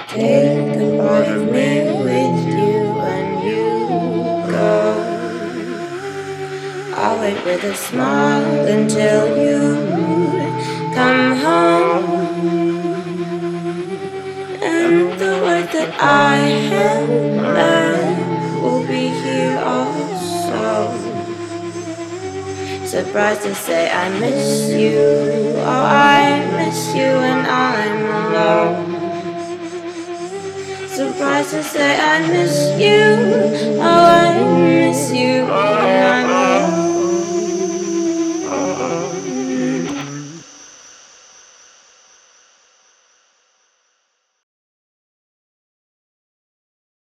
Take the part of me with you when you go. I'll wait with a smile until you come home. And the word that I have learned will be here also. Surprised to say I miss you. Oh, I miss you when I'm alone. Surprised to say I miss you. Oh, I miss